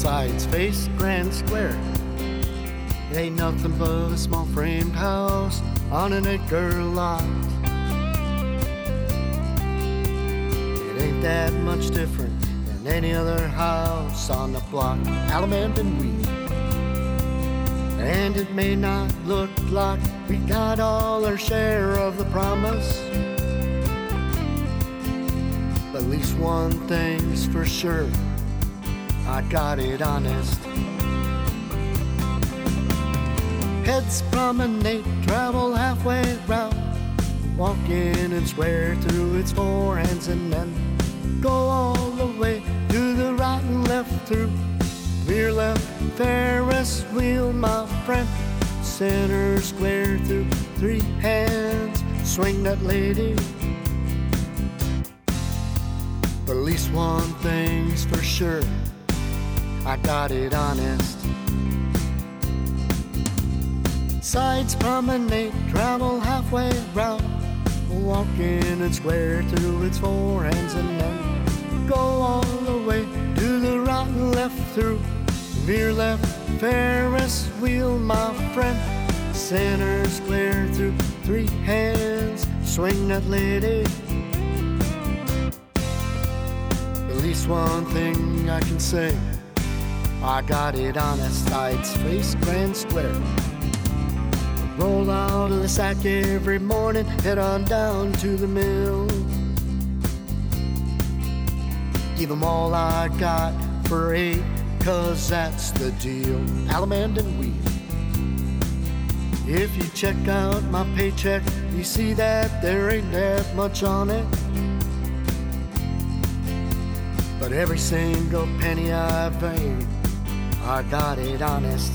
Sides face Grand Square. It ain't nothing but a small framed house on an acre lot. It ain't that much different than any other house on the block. Allemande and Weed. And it may not look like we got all our share of the promise, but at least one thing's for sure, I got it honest. Heads promenade, travel halfway round, walk in and swear through its four ends, and then go all the way to the right and left through rear left Ferris wheel, my friend. Center square through three hands, swing that lady. But at least one thing's for sure, I got it honest. Sides promenade, travel halfway round, walk in and square through its four ends, and then go all the way to the right and left through rear left Ferris wheel, my friend. Center square through three hands, swing that lady. At least one thing I can say, I got it honest. Sides face Grand Square. Roll out of the sack every morning, head on down to the mill. Give 'em all I got for 8, 'cause that's the deal. Allemande and Weed. If you check out my paycheck, you see that there ain't that much on it, but every single penny I paid, I got it honest.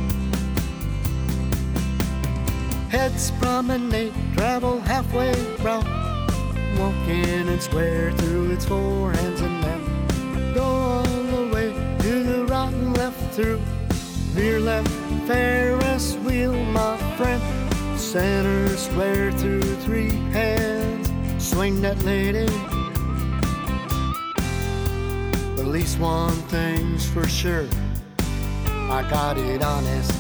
Heads promenade, travel halfway round, walk in and square through its four ends, and then go all the way to the right and left through rear left Ferris wheel, my friend. Center square through three hands, swing that lady. But at least one thing's for sure, I got it honest.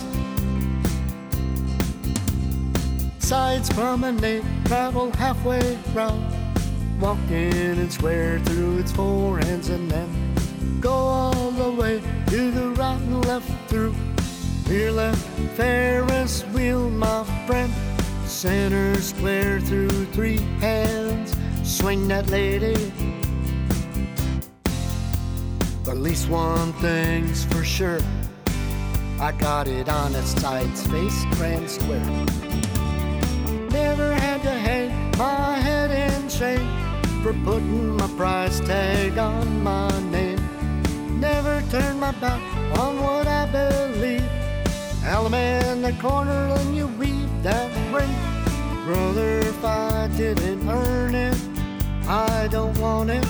Sides promenade, travel halfway round, walk in and square through its four ends, and then go all the way to the right and left through rear left Ferris wheel, my friend. Center square through three hands, swing that lady. But at least one thing's for sure, I got it honest. Sides face Grand Square. Never had to hang my head in shame for putting my price tag on my name. Never turned my back on what I believe. Allemande the corner and you weave that ring. Brother, if I didn't earn it, I don't want it.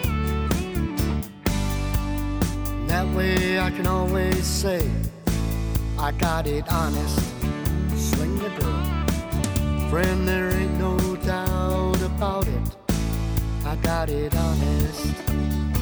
That way I can always say, I got it honest. Swing the girl. Friend, there ain't no doubt about it, I got it honest.